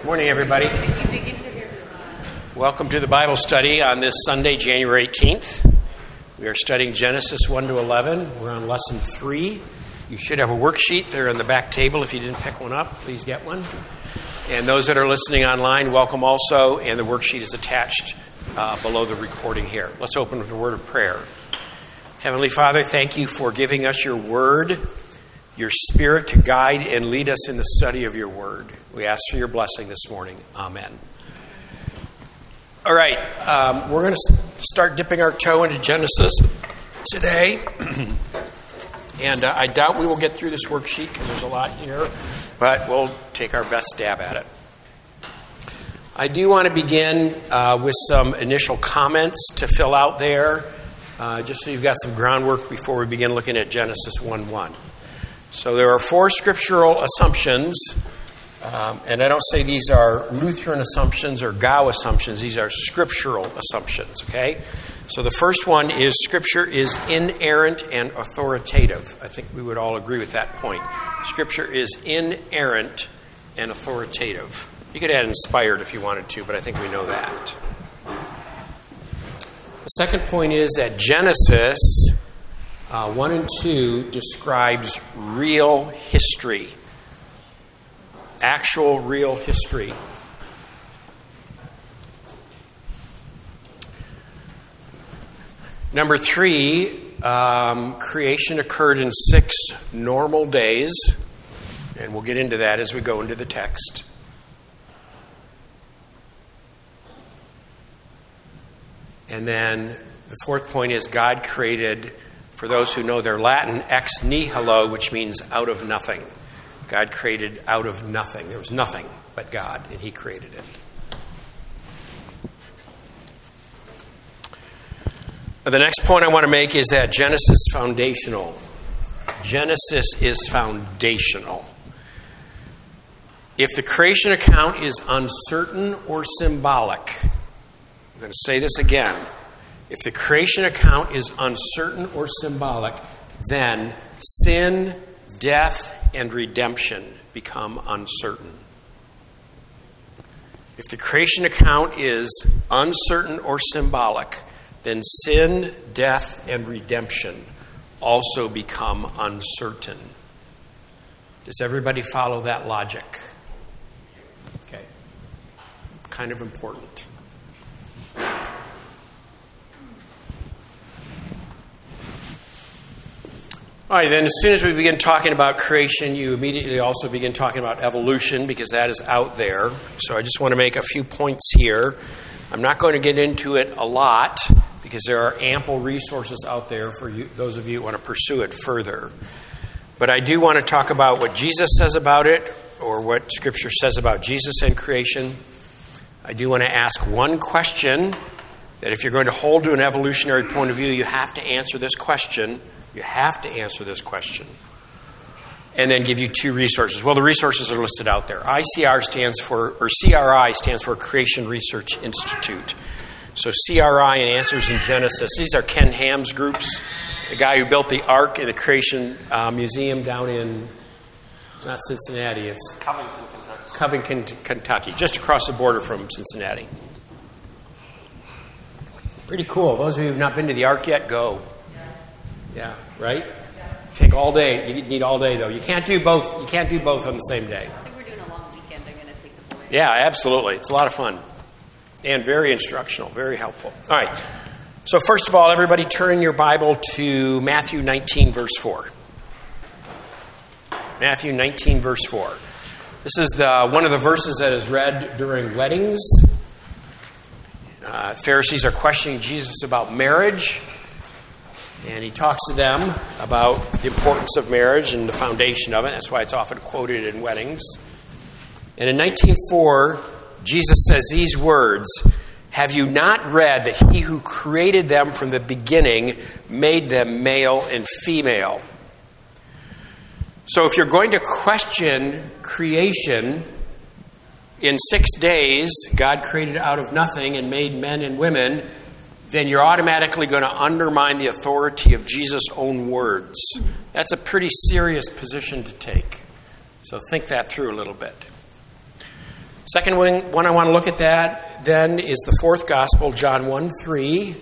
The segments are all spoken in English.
Morning, everybody. Welcome to the Bible study on this Sunday, January 18th. We are studying Genesis 1 to 11. We're on lesson 3. You should have a worksheet there on the back table. If you didn't pick one up, please get one. And those that are listening online, welcome also. And the worksheet is attached below the recording here. Let's open with a word of prayer. Heavenly Father, thank you for giving us your word, your Spirit to guide and lead us in the study of your word. We ask for your blessing this morning. Amen. All right, we're going to start dipping our toe into Genesis today. And I doubt we will get through this worksheet because there's a lot here, but we'll take our best stab at it. I do want to begin with some initial comments to fill out there, just so you've got some groundwork before we begin looking at Genesis 1:1. So there are 4 scriptural assumptions, and I don't say these are Lutheran assumptions or Gao assumptions. These are scriptural assumptions, okay? So the first one is Scripture is inerrant and authoritative. I think we would all agree with that point. Scripture is inerrant and authoritative. You could add inspired if you wanted to, but I think we know that. The second point is that Genesis 1 and 2 describes real history. Actual real history. Number 3, creation occurred in 6 normal days. And we'll get into that as we go into the text. And then the fourth point is God created, for those who know their Latin, ex nihilo, which means out of nothing. God created out of nothing. There was nothing but God, and He created it. The next point I want to make is that Genesis is foundational. Genesis is foundational. If the creation account is uncertain or symbolic, I'm going to say this again. If the creation account is uncertain or symbolic, then sin, death, and redemption become uncertain. If the creation account is uncertain or symbolic, then sin, death, and redemption also become uncertain. Does everybody follow that logic? Okay. Kind of important. All right, then as soon as we begin talking about creation, you immediately also begin talking about evolution because that is out there. So I just want to make a few points here. I'm not going to get into it a lot because there are ample resources out there for you, those of you who want to pursue it further. But I do want to talk about what Jesus says about it, or what Scripture says about Jesus and creation. I do want to ask one question that if you're going to hold to an evolutionary point of view, you have to answer this question. You have to answer this question. And then give you 2 resources. Well, the resources are listed out there. CRI stands for Creation Research Institute. So CRI and Answers in Genesis. These are Ken Ham's groups. The guy who built the Ark in the Creation Museum down in, it's not Cincinnati, it's Covington, Kentucky. Just across the border from Cincinnati. Pretty cool. Those of you who have not been to the Ark yet, go. Yeah, right? Yeah. Take all day. You need all day, though. You can't do both. You can't do both on the same day. I think we're doing a long weekend. I'm going to take the boys. Yeah, absolutely. It's a lot of fun. And very instructional, very helpful. All right. So first of all, everybody turn your Bible to Matthew 19, verse 4. Matthew 19, verse 4. This is one of the verses that is read during weddings. Pharisees are questioning Jesus about marriage. And he talks to them about the importance of marriage and the foundation of it. That's why it's often quoted in weddings. And in 19:4, Jesus says these words, "Have you not read that he who created them from the beginning made them male and female?" So if you're going to question creation, in 6 days, God created out of nothing and made men and women, then you're automatically going to undermine the authority of Jesus' own words. That's a pretty serious position to take. So think that through a little bit. Second one I want to look at that then is the fourth gospel, John 1:3.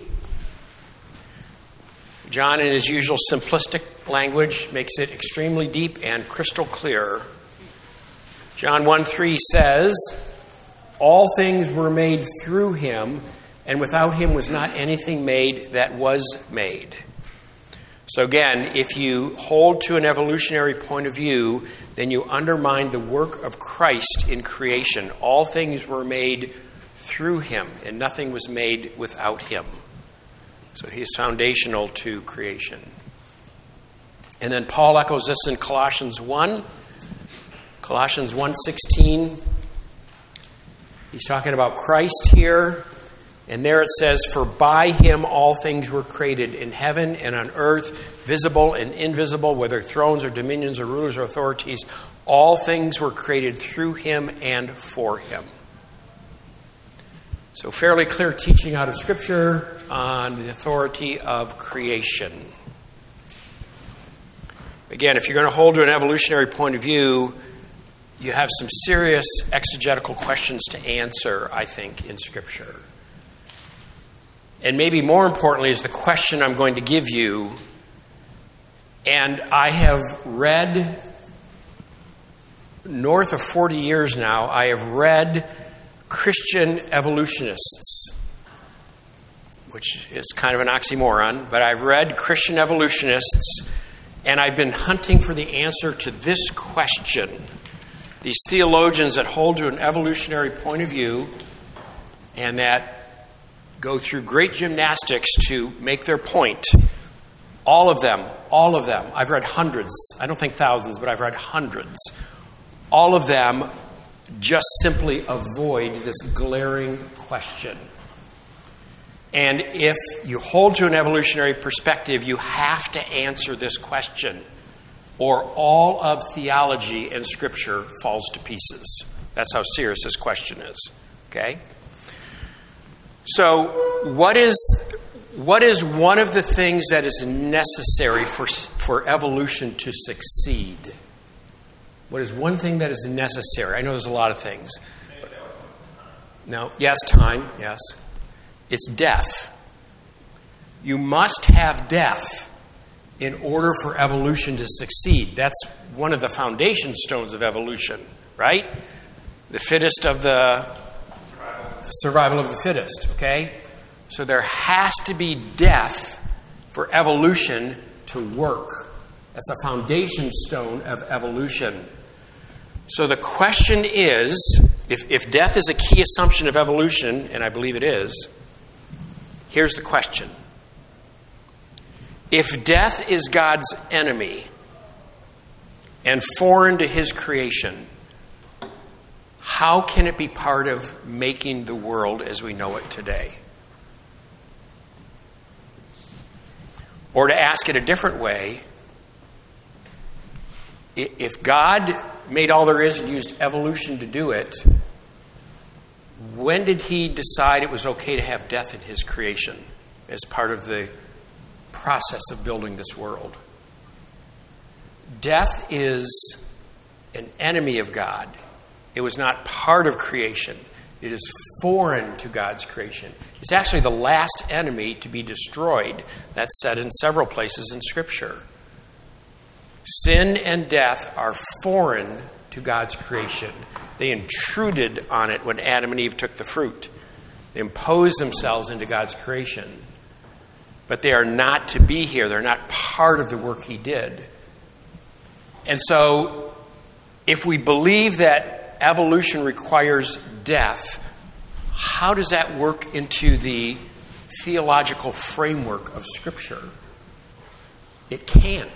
John, in his usual simplistic language, makes it extremely deep and crystal clear. John 1:3 says, "All things were made through him, and without him was not anything made that was made." So again, if you hold to an evolutionary point of view, then you undermine the work of Christ in creation. All things were made through him, and nothing was made without him. So he is foundational to creation. And then Paul echoes this in Colossians 1. Colossians 1:16. He's talking about Christ here. And there it says, "For by him all things were created in heaven and on earth, visible and invisible, whether thrones or dominions or rulers or authorities. All things were created through him and for him." So fairly clear teaching out of Scripture on the authority of creation. Again, if you're going to hold to an evolutionary point of view, you have some serious exegetical questions to answer, I think, in Scripture. And maybe more importantly is the question I'm going to give you. And I have read, north of 40 years now, I have read Christian evolutionists, which is kind of an oxymoron, but I've read Christian evolutionists, and I've been hunting for the answer to this question. These theologians that hold to an evolutionary point of view and that go through great gymnastics to make their point. All of them. I've read hundreds. I don't think thousands, but I've read hundreds. All of them just simply avoid this glaring question. And if you hold to an evolutionary perspective, you have to answer this question, or all of theology and Scripture falls to pieces. That's how serious this question is. Okay? So, what is one of the things that is necessary for evolution to succeed? What is one thing that is necessary? I know there's a lot of things. No. Yes, time. Yes. It's death. You must have death in order for evolution to succeed. That's one of the foundation stones of evolution, right? The fittest of the survival of the fittest, okay? So there has to be death for evolution to work. That's a foundation stone of evolution. So the question is, if death is a key assumption of evolution, and I believe it is, here's the question. If death is God's enemy and foreign to his creation, how can it be part of making the world as we know it today? Or to ask it a different way, if God made all there is and used evolution to do it, when did he decide it was okay to have death in his creation as part of the process of building this world? Death is an enemy of God. It was not part of creation. It is foreign to God's creation. It's actually the last enemy to be destroyed. That's said in several places in Scripture. Sin and death are foreign to God's creation. They intruded on it when Adam and Eve took the fruit. They imposed themselves into God's creation. But they are not to be here. They're not part of the work he did. And so, if we believe that evolution requires death, how does that work into the theological framework of Scripture? It can't.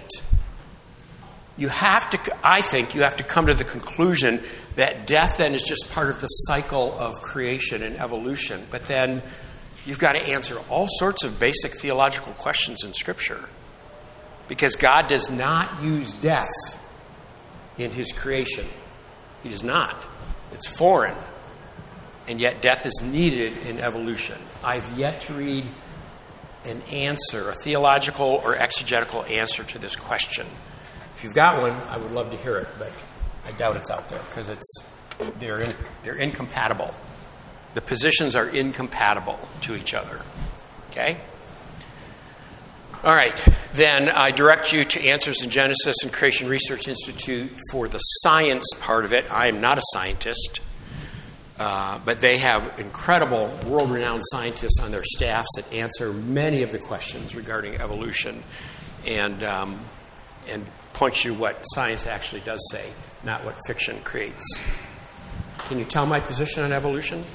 I think you have to come to the conclusion that death then is just part of the cycle of creation and evolution. But then you've got to answer all sorts of basic theological questions in Scripture. Because God does not use death in his creation. He does not. It's foreign. And yet death is needed in evolution. I've yet to read an answer, a theological or exegetical answer to this question. If you've got one, I would love to hear it, but I doubt it's out there because it's They're incompatible. The positions are incompatible to each other. Okay? All right. Then I direct you to Answers in Genesis and Creation Research Institute for the science part of it. I am not a scientist, but they have incredible world-renowned scientists on their staffs that answer many of the questions regarding evolution and point you what science actually does say, not what fiction creates. Can you tell my position on evolution?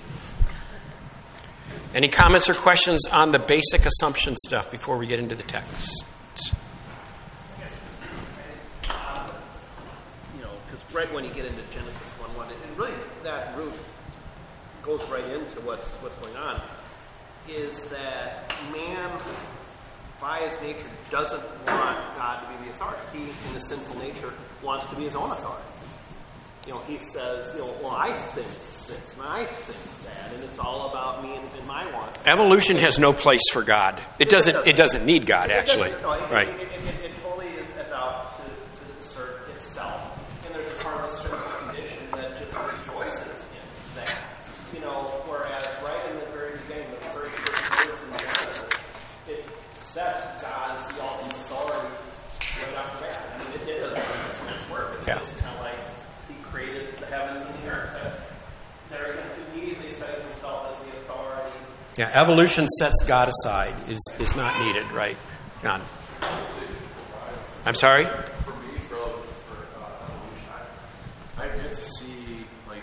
Any comments or questions on the basic assumption stuff before we get into the text? Because right when you get into Genesis 1:1, and really that root goes right into what's going on, is that man, by his nature, doesn't want God to be the authority. He, in his sinful nature, wants to be his own authority. He says, well, I think this, and I think that, and it's all about me and my wants. Evolution has no place for God. It doesn't need God, actually. Right. It only is out to assert itself. And there's a part of the sinful condition that just rejoices in that. Whereas right in the very beginning, the very first words in Genesis, it sets God as the ultimate authority right off the bat. I mean, it is a tremendous word. Yeah. It's kind of like he created the heavens and the earth. There he immediately sets himself as the authority. Yeah, evolution sets God aside, is not needed, right? John. I'm sorry? For me, for evolution, I get to see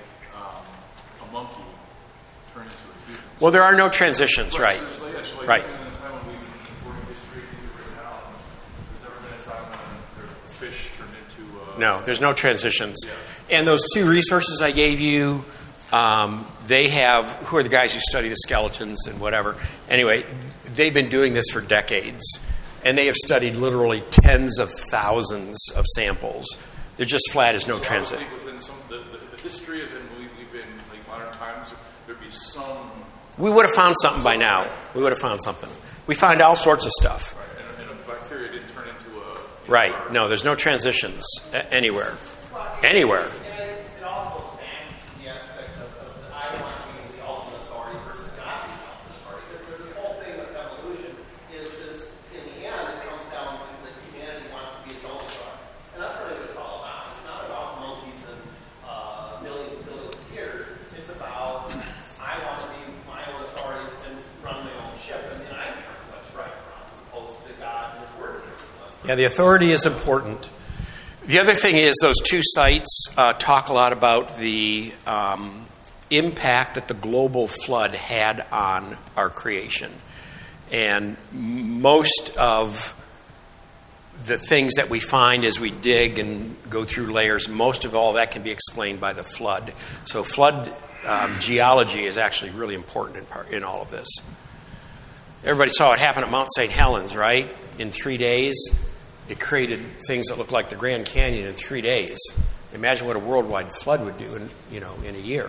a monkey turn into a human. Well, there are no transitions, right? Right. In the time when we've history, things are written out. There's never been a time when the fish turned into. No, there's no transitions. Yeah. And those two resources I gave you, they have, who are the guys who study the skeletons and whatever. Anyway, they've been doing this for decades. And they have studied literally tens of thousands of samples. They're just flat as no transit. Within the history of them, we've been, modern times, there'd be some. We would have found something by now. We would have found something. We find all sorts of stuff. Right. And a bacteria didn't turn into a. Right. No, there's no transitions anywhere. Anywhere. It all goes back to the aspect of I want to be the ultimate authority versus God being the ultimate authority. Because this whole thing with evolution is in the end, it comes down to that humanity wants to be its own authority. And that's really what it's all about. It's not about monkeys and millions and billions of years. It's about I want to be my own authority and run my own ship. And I determine what's right or wrong as opposed to God and His Word. Yeah, the authority is important. The other thing is those two sites talk a lot about the impact that the global flood had on our creation. And most of the things that we find as we dig and go through layers, most of all that can be explained by the flood. So flood geology is actually really important in all of this. Everybody saw what happened at Mount St. Helens, right? In 3 days. It created things that looked like the Grand Canyon in 3 days. Imagine what a worldwide flood would do in a year.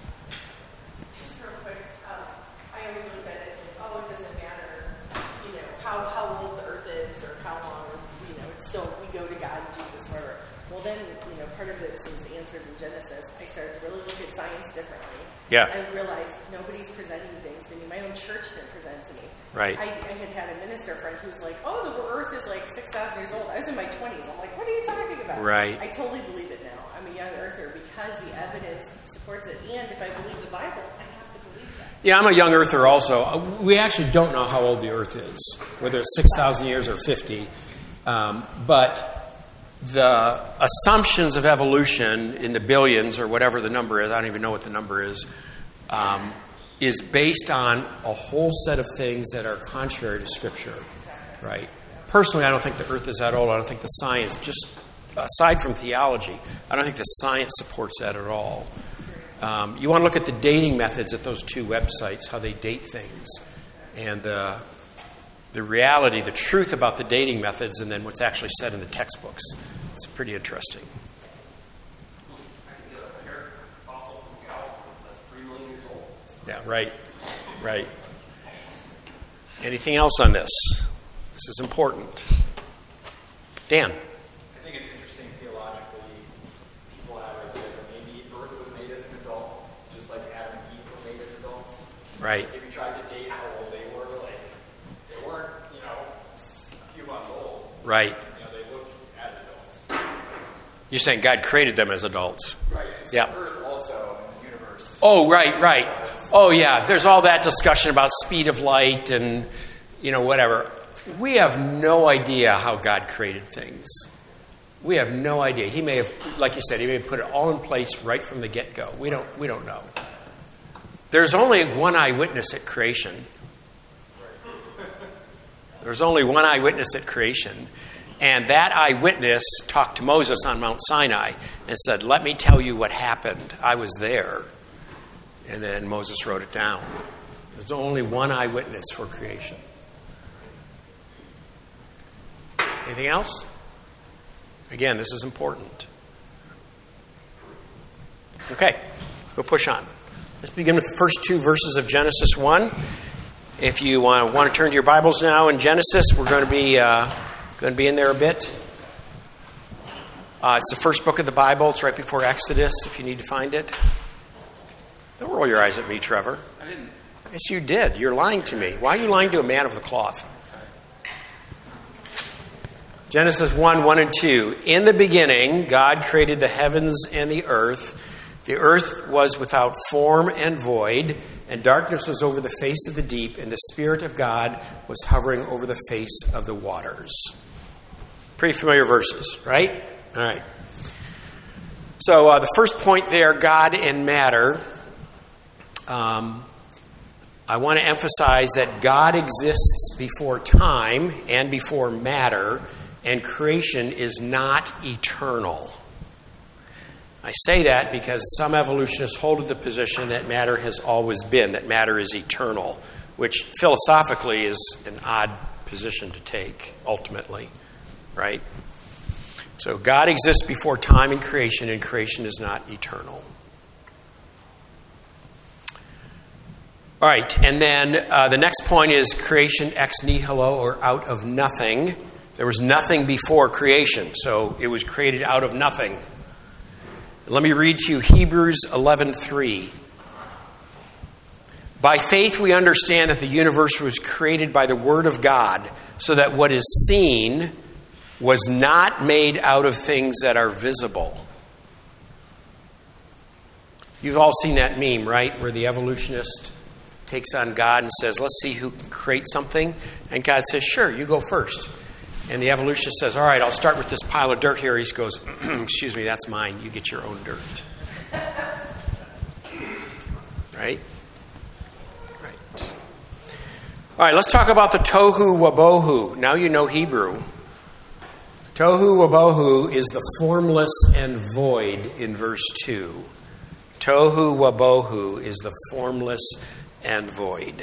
Just real quick, I always look at it like, it doesn't matter, how old the earth is or how long, it's still, we go to God and Jesus, whatever. Well then, part of this was answers in Genesis. I started to really look at science differently. Yeah. I realized nobody's presenting things to me. My own church didn't present to me. Right. I had a minister friend who was like, the earth is 6,000 years old. I was in my 20s. I'm like, what are you talking about? Right. I totally believe it now. I'm a young earther because the evidence supports it. And if I believe the Bible, I have to believe that. Yeah, I'm a young earther also. We actually don't know how old the earth is, whether it's 6,000 years or 50. But the assumptions of evolution in the billions or whatever the number is, I don't even know what the number is based on a whole set of things that are contrary to Scripture, right? Personally, I don't think the earth is that old. I don't think the science, just aside from theology, I don't think the science supports that at all. You want to look at the dating methods at those two websites, how they date things, and the reality, the truth about the dating methods, and then what's actually said in the textbooks. It's pretty interesting. Yeah, right. Anything else on this? This is important. Dan. I think it's interesting theologically. People have ideas that maybe Earth was made as Right. If you tried to date how old they were, like, they weren't, a few months old. Right. They looked as adults. You're saying God created them as adults. Right. And so Yeah. Earth also in the universe. Oh, right. Oh, yeah. There's all that discussion about speed of light and, whatever. We have no idea how God created things. We have no idea. He may have, like you said, he may have put it all in place right from the get-go. We don't know. There's only one eyewitness at creation. There's only one eyewitness at creation. And that eyewitness talked to Moses on Mount Sinai and said, "Let me tell you what happened. I was there." And then Moses wrote it down. There's only one eyewitness for creation. Anything else? Again, this is important. Okay, we'll push on. Let's begin with the first two verses of Genesis 1. If you want to turn to your Bibles now in Genesis, we're going to be in there a bit. It's the first book of the Bible. It's right before Exodus, if you need to find it. Don't roll your eyes at me, Trevor. I didn't. Yes, you did. You're lying to me. Why are you lying to a man of the cloth? Genesis 1 and 2. In the beginning, God created the heavens and the earth. The earth was without form and void, and darkness was over the face of the deep, and the Spirit of God was hovering over the face of the waters. Pretty familiar verses, right? All right. So the first point there, God and matter. I want to emphasize that God exists before time and before matter, and creation is not eternal. I say that because some evolutionists hold to the position that matter has always been, that matter is eternal, which philosophically is an odd position to take, ultimately, right? So God exists before time and creation is not eternal. All right, and then the next point is creation ex nihilo, or out of nothing. There was nothing before creation, so it was created out of nothing. Let me read to you Hebrews 11:3. By faith we understand that the universe was created by the Word of God, so that what is seen was not made out of things that are visible. You've all seen that meme, right? Where the evolutionist takes on God and says, "Let's see who can create something." And God says, "Sure, you go first." And the evolutionist says, "All right, I'll start with this pile of dirt here." He goes, "Excuse me, that's mine. You get your own dirt." Right? Right. All right, let's talk about the tohu wabohu. Now you know Hebrew. Tohu wabohu is the formless and void in verse 2. Tohu wabohu is the formless and void.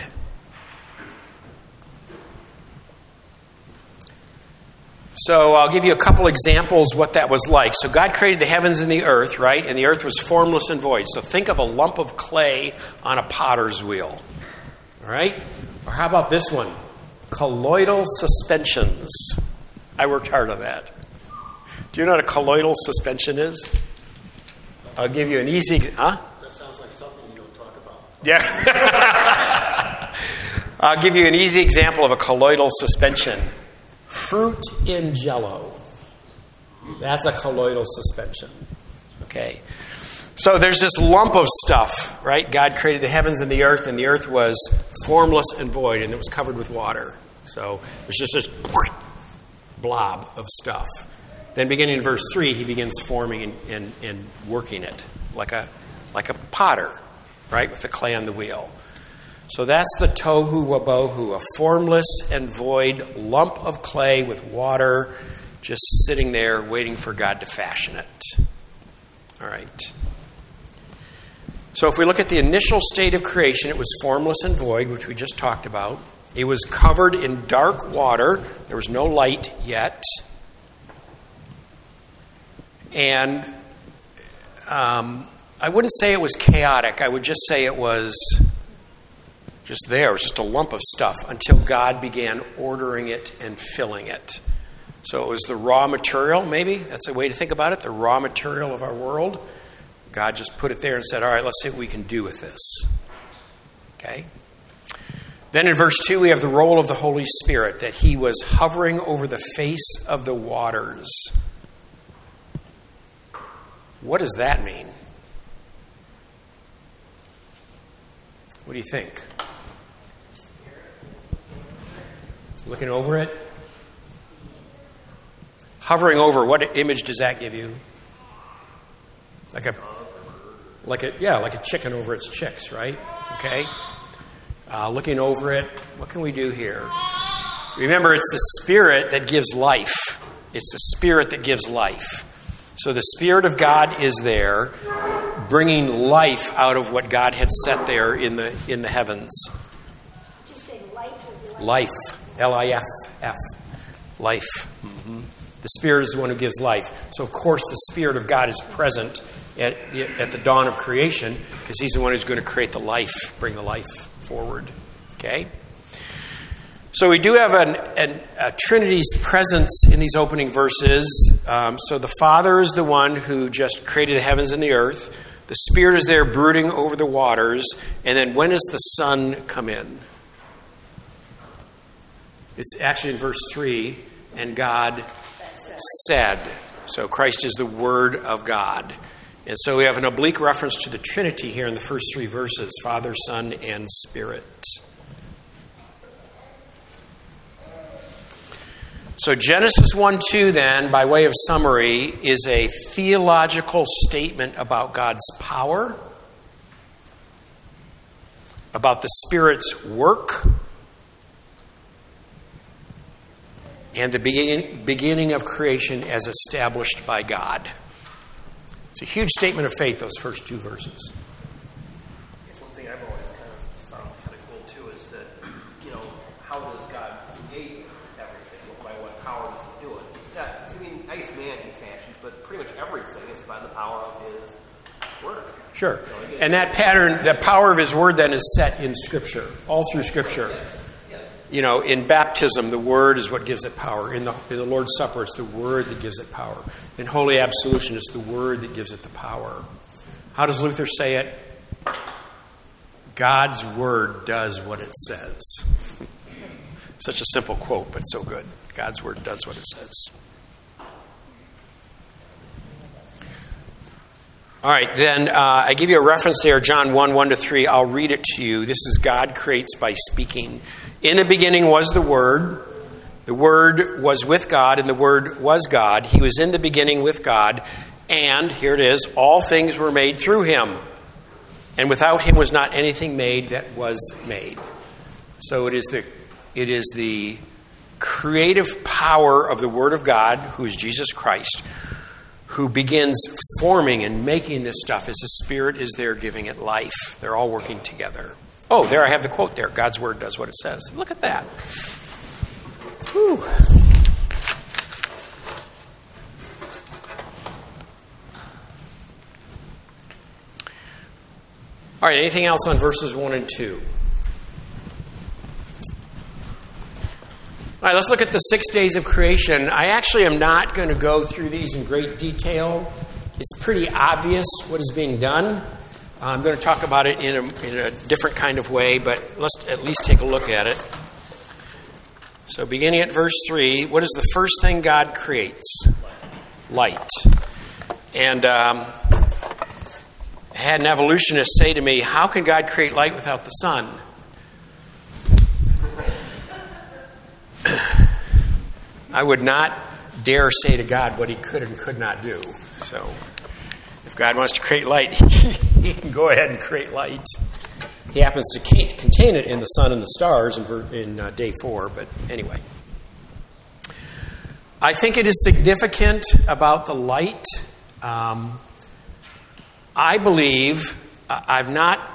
So I'll give you a couple examples what that was like. So God created the heavens and the earth, right? And the earth was formless and void. So think of a lump of clay on a potter's wheel. All right? Or how about this one? Colloidal suspensions. I worked hard on that. Do you know what a colloidal suspension is? I'll give you an easy... Huh? That sounds like something you don't talk about. Yeah. I'll give you an easy example of a colloidal suspension. Fruit in Jell-O. That's a colloidal suspension. Okay. So there's this lump of stuff, right? God created the heavens and the earth was formless and void, and it was covered with water. So there's just this blob of stuff. Then beginning in verse 3, he begins forming and working it like a potter, right, with the clay on the wheel. So that's the tohu wabohu, a formless and void lump of clay with water just sitting there waiting for God to fashion it. All right. So if we look at the initial state of creation, it was formless and void, which we just talked about. It was covered in dark water. There was no light yet. And I wouldn't say it was chaotic. I would just say it was just there. It was just a lump of stuff until God began ordering it and filling it. So it was the raw material, maybe. That's a way to think about it, the raw material of our world. God just put it there and said, all right, let's see what we can do with this. Okay? Then in verse 2, we have the role of the Holy Spirit, that he was hovering over the face of the waters. What does that mean? What do you think? Looking over it? Hovering over, what image does that give you? Like a chicken over its chicks, right? Okay. Looking over it, what can we do here? Remember, it's the Spirit that gives life. It's the Spirit that gives life. So the Spirit of God is there, bringing life out of what God had set there in the heavens. Did you say light or Life, L-I-F-F, life. Mm-hmm. The Spirit is the one who gives life. So of course the Spirit of God is present at the dawn of creation, because he's the one who's going to create the life, bring the life forward. Okay? So we do have a Trinity's presence in these opening verses. So the Father is the one who just created the heavens and the earth. The Spirit is there brooding over the waters. And then when does the Son come in? It's actually in verse 3. And God said. So Christ is the Word of God. And so we have an oblique reference to the Trinity here in the first 3 verses, Father, Son, and Spirit. So Genesis 1:2 then, by way of summary, is a theological statement about God's power, about the Spirit's work, and the beginning of creation as established by God. It's a huge statement of faith, those first 2 verses. It's one thing I've always kind of found kind of cool too is that, how does God create everything? By what power does he do it? Yeah, I mean, nice man he fashions, but pretty much everything is by the power of his word. Sure. And that pattern, the power of his word then is set in Scripture, all through Scripture. Yes. In baptism, the Word is what gives it power. In the Lord's Supper, it's the Word that gives it power. In Holy Absolution, it's the Word that gives it the power. How does Luther say it? God's Word does what it says. Such a simple quote, but so good. God's Word does what it says. All right, then I give you a reference there, John 1:1-3. I'll read it to you. This is God creates by speaking. In the beginning was the Word. The Word was with God, and the Word was God. He was in the beginning with God. And, here it is, all things were made through him. And without him was not anything made that was made. So it is the creative power of the Word of God, who is Jesus Christ, who begins forming and making this stuff as the Spirit is there giving it life. They're all working together. Oh, there I have the quote there. God's Word does what it says. Look at that. Whew. All right, anything else on verses 1 and 2? All right, let's look at the 6 days of creation. I actually am not going to go through these in great detail. It's pretty obvious what is being done. I'm going to talk about it in a different kind of way, but let's at least take a look at it. So beginning at verse 3, what is the first thing God creates? Light. And I had an evolutionist say to me, how can God create light without the sun? I would not dare say to God what he could and could not do. So if God wants to create light, he can go ahead and create light. He happens to contain it in the sun and the stars in day 4, but anyway. I think it is significant about the light. I believe I've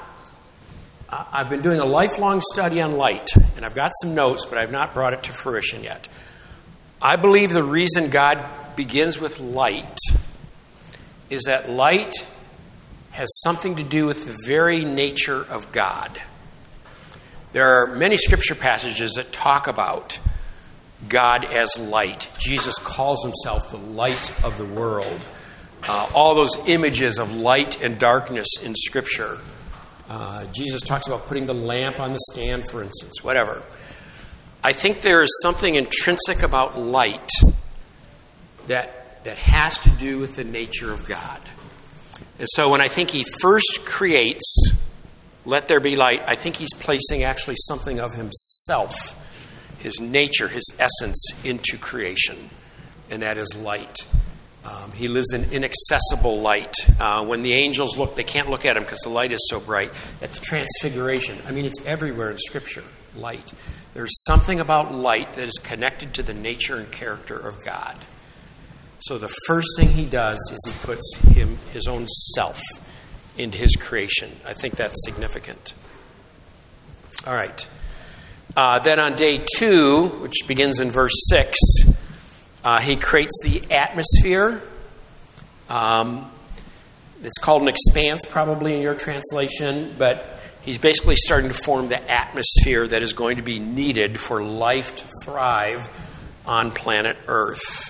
been doing a lifelong study on light, and I've got some notes, but I've not brought it to fruition yet. I believe the reason God begins with light is that light has something to do with the very nature of God. There are many scripture passages that talk about God as light. Jesus calls himself the light of the world. All those images of light and darkness in Scripture Jesus talks about putting the lamp on the stand, for instance, whatever. I think there is something intrinsic about light that has to do with the nature of God. And so when I think he first creates, let there be light, I think he's placing actually something of himself, his nature, his essence into creation. And that is light. He lives in inaccessible light. When the angels look, they can't look at him because the light is so bright. At the transfiguration, I mean, it's everywhere in Scripture, light. There's something about light that is connected to the nature and character of God. So the first thing he does is he puts his own self into his creation. I think that's significant. All right. Then on day 2, which begins in verse 6, he creates the atmosphere. It's called an expanse, probably in your translation, but he's basically starting to form the atmosphere that is going to be needed for life to thrive on planet Earth.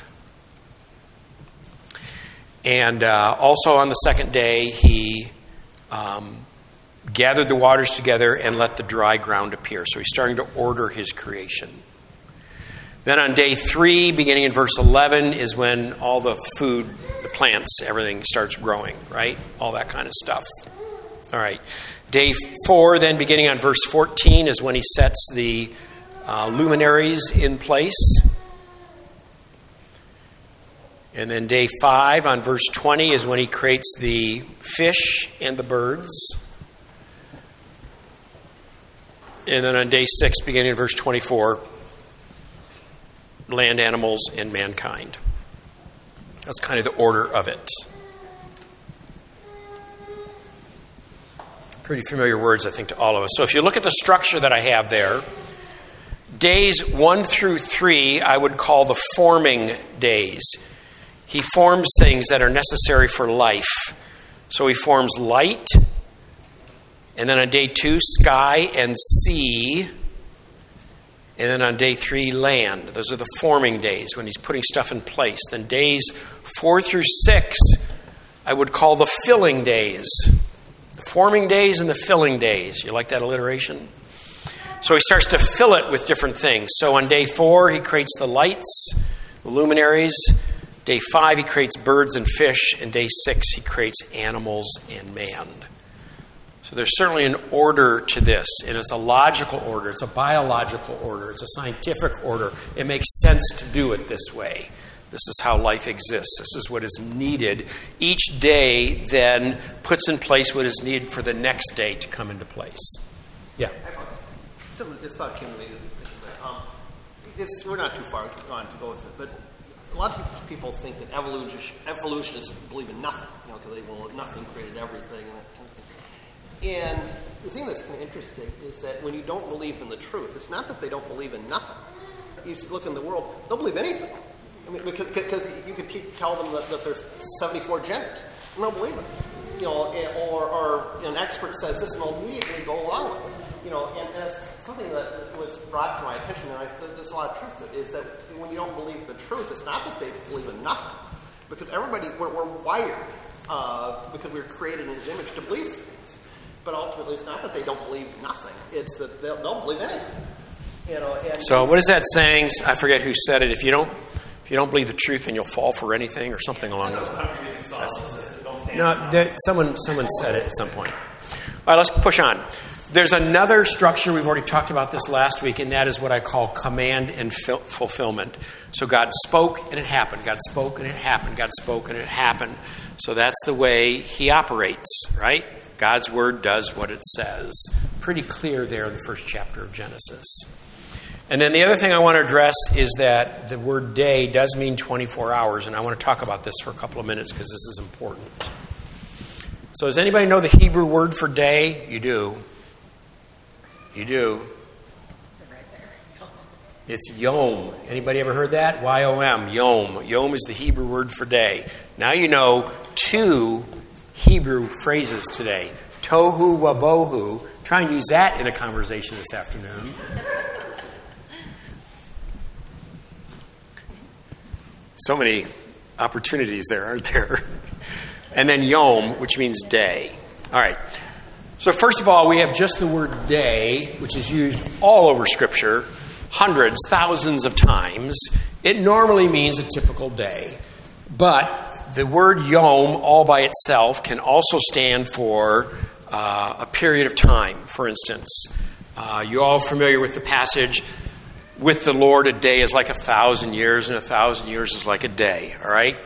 And also on the second day, he gathered the waters together and let the dry ground appear. So he's starting to order his creation. Then on day 3, beginning in verse 11, is when all the food, the plants, everything starts growing, right? All that kind of stuff. All right. Day 4, then beginning on verse 14, is when he sets the luminaries in place. And then day 5 on verse 20 is when he creates the fish and the birds. And then on day 6, beginning in verse 24, land animals and mankind. That's kind of the order of it. Pretty familiar words, I think, to all of us. So if you look at the structure that I have there, days 1 through 3 I would call the forming days. He forms things that are necessary for life. So he forms light, and then on day 2, sky and sea, and then on day 3, land. Those are the forming days when he's putting stuff in place. Then days 4 through 6 I would call the filling days. The forming days and the filling days. You like that alliteration? So he starts to fill it with different things. So on day 4, he creates the lights, the luminaries. Day 5, he creates birds and fish. And day 6, he creates animals and man. So there's certainly an order to this. And it's a logical order. It's a biological order. It's a scientific order. It makes sense to do it this way. This is how life exists. This is what is needed. Each day then puts in place what is needed for the next day to come into place. Yeah. This thought came to me. We're not too far gone to go with it, but a lot of people think that evolutionists believe in nothing, because they believe nothing created everything and that kind of thing. And the thing that's kind of interesting is that when you don't believe in the truth, it's not that they don't believe in nothing. You look in the world, they'll believe anything. I mean, because you could tell them that there's 74 genders, and they'll believe it. Or an expert says this, and they'll immediately go along with it. And it's something that was brought to my attention, and there's a lot of truth to it, is that when you don't believe the truth, it's not that they believe in nothing, because we're wired, because we were created in His image to believe things. But ultimately, it's not that they don't believe nothing; it's that they'll believe anything. So what is that saying? I forget who said it. If you don't believe the truth, then you'll fall for anything, or something along those lines. No, someone said it at some point. All right, let's push on. There's another structure, we've already talked about this last week, and that is what I call command and fulfillment. So God spoke and it happened. God spoke and it happened. God spoke and it happened. So that's the way He operates, right? God's Word does what it says. Pretty clear there in the first chapter of Genesis. And then the other thing I want to address is that the word day does mean 24 hours, and I want to talk about this for a couple of minutes because this is important. So does anybody know the Hebrew word for day? You do. You do. It's yom. Anybody ever heard that? Y-O-M, yom. Yom is the Hebrew word for day. Now you know 2 Hebrew phrases today. Tohu wabohu. Try and use that in a conversation this afternoon. So many opportunities there, aren't there? And then yom, which means day. All right. So first of all, we have just the word day, which is used all over Scripture, hundreds, thousands of times. It normally means a typical day. But the word yom, all by itself, can also stand for a period of time. For instance, you're all familiar with the passage, with the Lord a day is like 1,000 years, and 1,000 years is like a day, all right?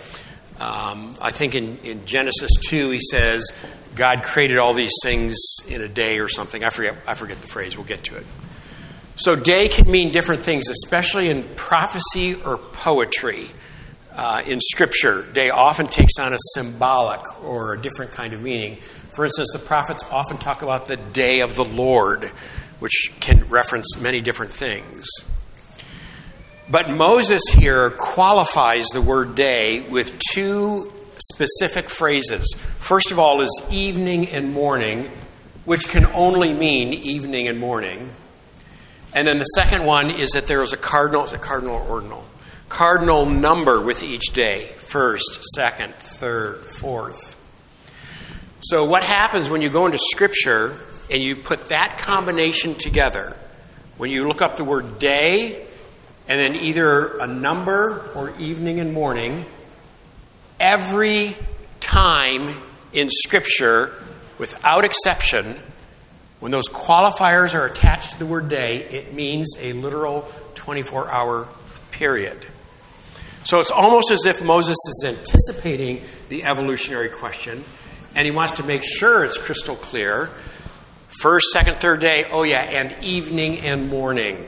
I think in Genesis 2, he says, God created all these things in a day or something. I forget the phrase. We'll get to it. So day can mean different things, especially in prophecy or poetry. In Scripture, day often takes on a symbolic or a different kind of meaning. For instance, the prophets often talk about the day of the Lord, which can reference many different things. But Moses here qualifies the word day with two specific phrases. First of all is evening and morning, which can only mean evening and morning. And then the second one is that there is a cardinal or ordinal? Cardinal number with each day. First, second, third, fourth. So what happens when you go into Scripture and you put that combination together, when you look up the word day and then either a number or evening and morning, every time in Scripture, without exception, when those qualifiers are attached to the word day, it means a literal 24-hour period. So it's almost as if Moses is anticipating the evolutionary question, and he wants to make sure it's crystal clear. First, second, third day, oh yeah, and evening and morning.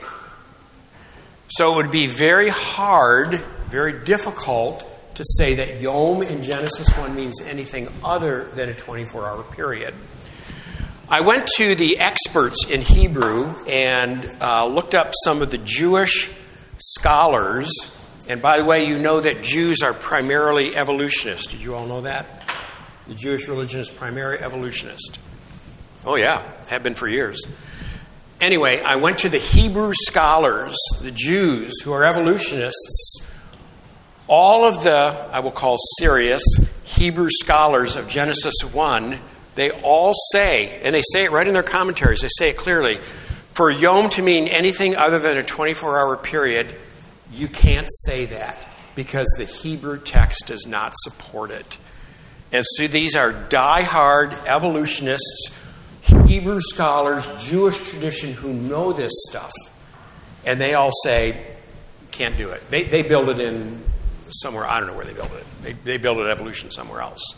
So it would be very hard, very difficult to say that Yom in Genesis 1 means anything other than a 24-hour period. I went to the experts in Hebrew and looked up some of the Jewish scholars. And by the way, you know that Jews are primarily evolutionists. Did you all know that? The Jewish religion is primarily evolutionist. Oh yeah, have been for years. Anyway, I went to the Hebrew scholars, the Jews who are evolutionists. All of the, I will call serious, Hebrew scholars of Genesis 1, they all say, and they say it right in their commentaries, they say it clearly, for Yom to mean anything other than a 24-hour period, you can't say that because the Hebrew text does not support it. And so these are die-hard evolutionists, Hebrew scholars, Jewish tradition who know this stuff. And they all say, can't do it. They build it in somewhere, I don't know where they build it. They build it evolution somewhere else.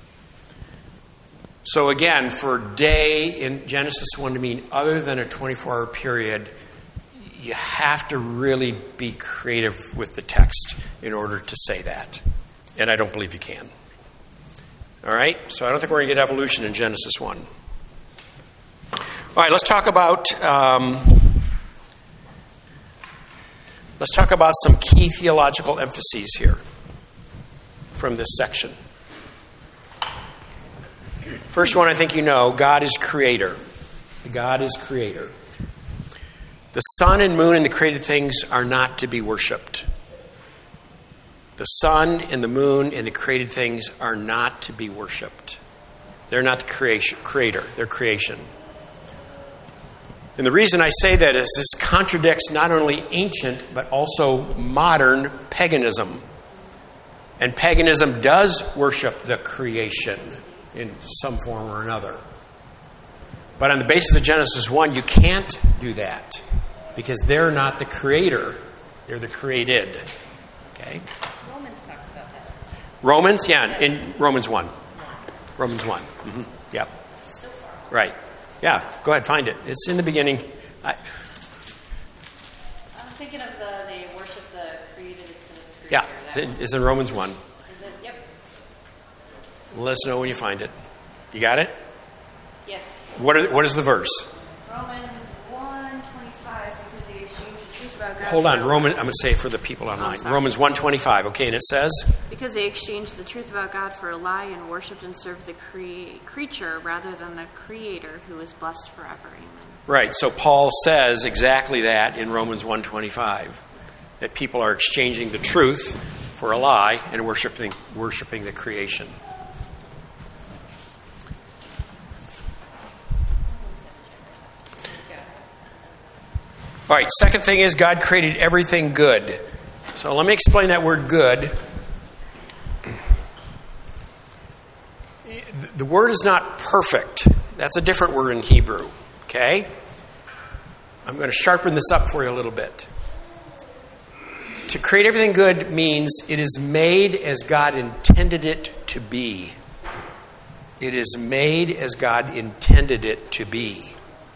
So again, for day in Genesis 1 to mean other than a 24-hour period, you have to really be creative with the text in order to say that. And I don't believe you can. All right? So I don't think we're going to get evolution in Genesis 1. All right, let's talk about some key theological emphases here from this section. First one, I think you know, God is creator. God is creator. The sun and moon and the created things are not to be worshipped. The sun and the moon and the created things are not to be worshipped. They're not the creator, they're creation. And the reason I say that is this contradicts not only ancient but also modern paganism. And paganism does worship the creation in some form or another. But on the basis of Genesis 1, you can't do that because they're not the creator, they're the created. Okay? Romans talks about that. Romans? Yeah, in Romans 1. Romans 1. Mm-hmm. Yep. Right. Yeah, go ahead, find it. It's in the beginning. I'm thinking of they worship the created instead of the creator. Yeah, it's in Romans 1. Is it? Yep. Let us know when you find it. You got it? Yes. What is the verse? Romans 1:25, because they exchange the truth about God. Hold on, I'm going to say it for the people online. Romans 1:25, okay, and it says? Because they exchanged the truth about God for a lie and worshipped and served the creature rather than the Creator, who is blessed forever. Amen. Right, so Paul says exactly that in Romans 1:25, that people are exchanging the truth for a lie and worshiping the creation. All right, second thing is God created everything good. So let me explain that word good. The word is not perfect. That's a different word in Hebrew. Okay? I'm going to sharpen this up for you a little bit. To create everything good means it is made as God intended it to be. It is made as God intended it to be.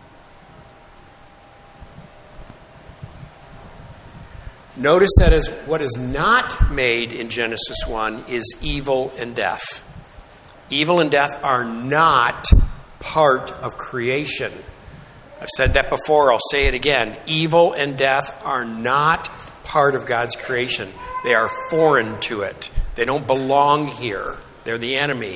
Notice that as what is not made in Genesis 1 is evil and death. Evil and death are not part of creation. I've said that before, I'll say it again. Evil and death are not part of God's creation. They are foreign to it. They don't belong here. They're the enemy.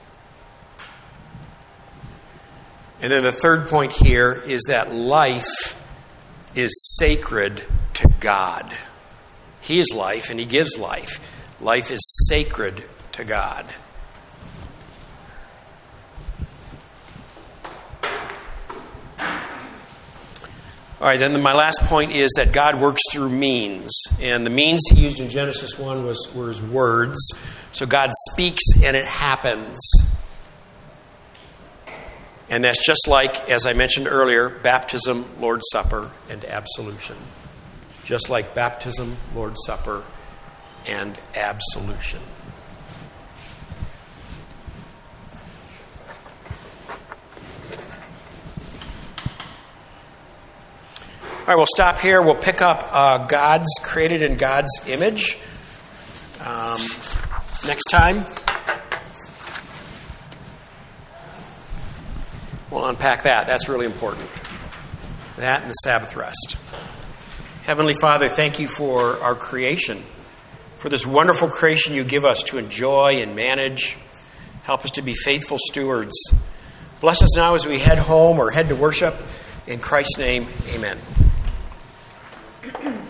And then the third point here is that life is sacred to God. He is life and He gives life. Life is sacred to God. All right, then my last point is that God works through means. And the means He used in Genesis 1 were His words. So God speaks and it happens. And that's just like, as I mentioned earlier, baptism, Lord's Supper, and absolution. Just like baptism, Lord's Supper, and absolution. All right, we'll stop here. We'll pick up God's created in God's image next time. We'll unpack that. That's really important. That and the Sabbath rest. Heavenly Father, thank you for our creation, for this wonderful creation you give us to enjoy and manage. Help us to be faithful stewards. Bless us now as we head home or head to worship. In Christ's name, amen.